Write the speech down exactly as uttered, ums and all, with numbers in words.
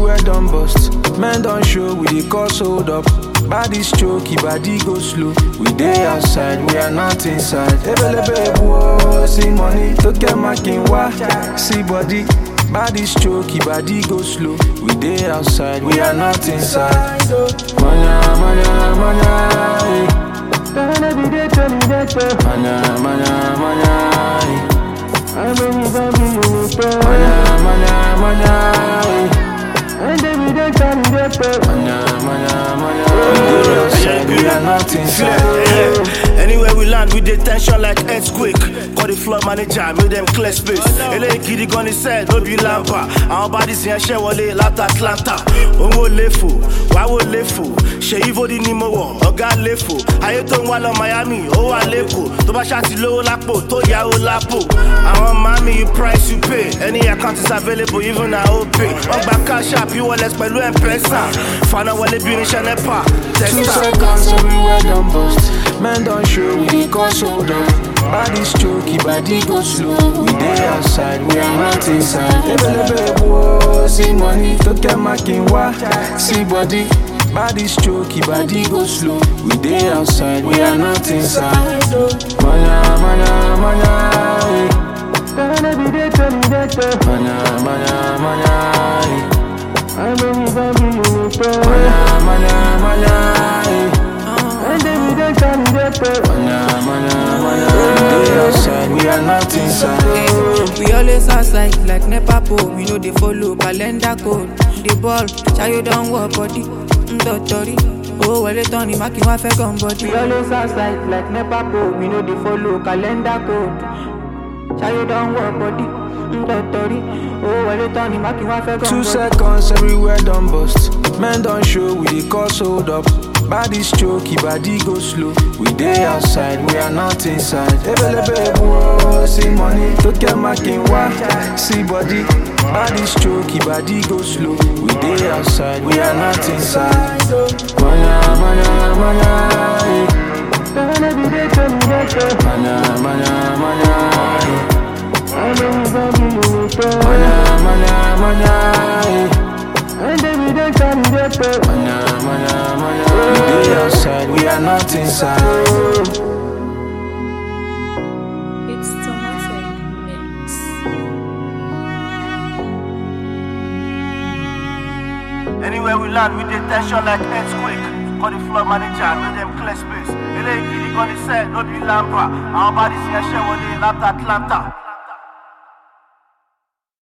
everywhere done bust. Men don't show, we dey cause hold up. Body's choky, body go slow. We dey outside, we are not inside. Ebelebe whoa, see money, to get my king wa. See body, body's choky, body go slow. We dey outside, we are not inside. Manya, manya, manya, manya, manya, manya, manya, manya, manya. We are not inside. Anywhere we land, we dey tension like earthquake. Call the floor manager, make them clear space. Ele gidi gun said, no be lampa. Our bodies in share wale lata Atlanta. Ongo lefo, wawo lefo. She ivo di nimo wo, oga lefo. Aye to wala Miami, o wa leko. To ba shati low lapo, to ya o lapo. Our mommy, you price you pay. Any account is available, even I O pay. On back cash up, you wallet pẹ̀lú M-Pesa. Fana wale bi ni Shanepa. Two seconds everywhere done bust. Men don't show, we dey cause hold up. Body's choky, body go slow. We dey outside, we are not inside. Ebelebe whoa, see money, to get my king wa. See body, body's choky, body go slow. We dey outside, we are not inside. Manya, manya, manya, manya, manya, manya, manya, manya, manya. We are not inside. We always outside like Nepa pole. We know they follow calendar code. The ball, chayo don't work body. Ndotori, oh well it on the market one fair gun body. We always outside like Nepa pole. We know they follow calendar code. Chayo don't work body. Ndotori, oh well it on the market one fair gun body. Two seconds everywhere done bust. Men don't show, we dey cause hold up. Body's choky, body go slow. We dey outside, we are not inside. Ebelebe whoa, see money, to get my king wa. See body, body's choky, body go slow. We dey outside, we are not inside. Manya, manya, manya, manya, manya, manya, manya, manya, manya. Manya, manya, manya. We dey outside, we are not inside. It's Tomatic Mix. Anywhere we land, we dey tension like earthquake. Call the floor manager, make them clear space. Ele gidi gun said, no be lampa. Our bodies in share wale lata Atlanta.